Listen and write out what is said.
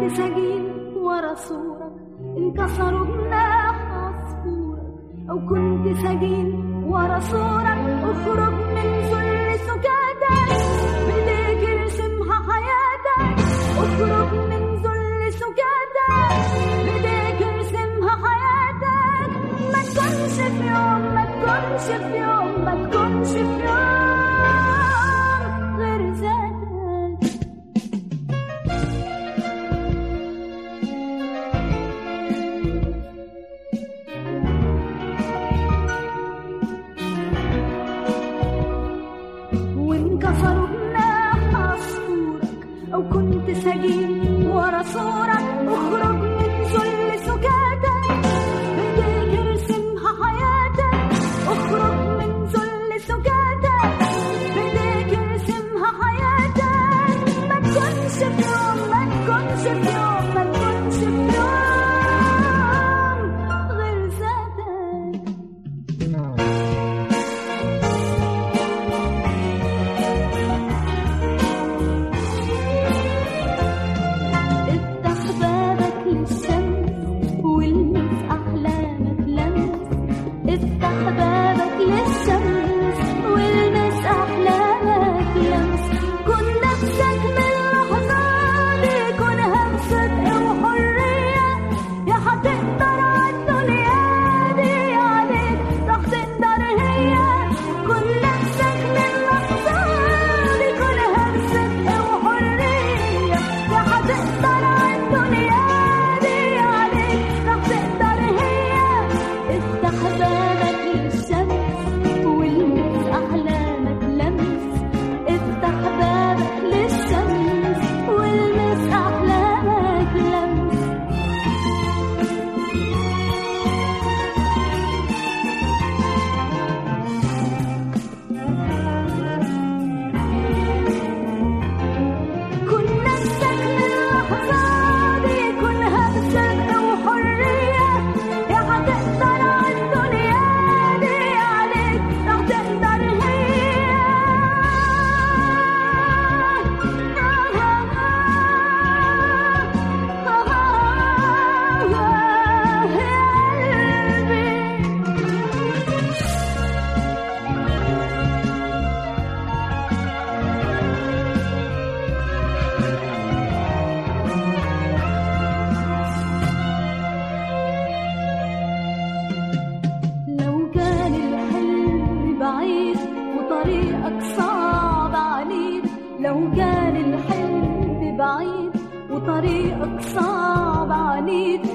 سجين ورا صورك انكسروا جناح عصفورك، أو كنت سجين ورا صورك اخرج من ذل سكاتك، بإيديك ارسمها حياتك، اخرج من ذل سكاتك، بإيديك ارسمها حياتك. ما تكونش في يوم، ما تكونش في يوم، ما تكونش في يوم غير ذاتك. وانكسروا جناح عصفورك، أو كنت سجين ورا صورك اخرج من ذل سكاتك، بإيديك ارسمها حياتك، اخرج من ذل سكاتك، بإيديك ارسمها حياتك. ما تكونش في يوم، ما تكونش في يوم، ما تكونش في يوم غير ذاتك. افتح بابك للشمس والمس أحلامك لمس، افتح بابك للشمس والمس أحلامك لمس. كن نفسك من اللحظة دي، كونها بصدق وحرية، يا هتقدر عالدنيا دي عليك راح تقدر هي. كن نفسك من اللحظة دي، كونها بصدق وحرية، يا هتقدر عالدنيا دي عليك راح تقدر هي. افتح بابك للشمس والمس أحلامك لمس، افتح بابك للشمس والمس أحلامك لمس. كن نفسك من اللحظة دي، كونها بصدق وحرية، يا هتقدر عالدنيا دي عليك راح تقدر هي. لو كان الحلم بعيد وطريقك صعب عنيد، لو كان الحلم بعيد وطريقك صعب عنيد،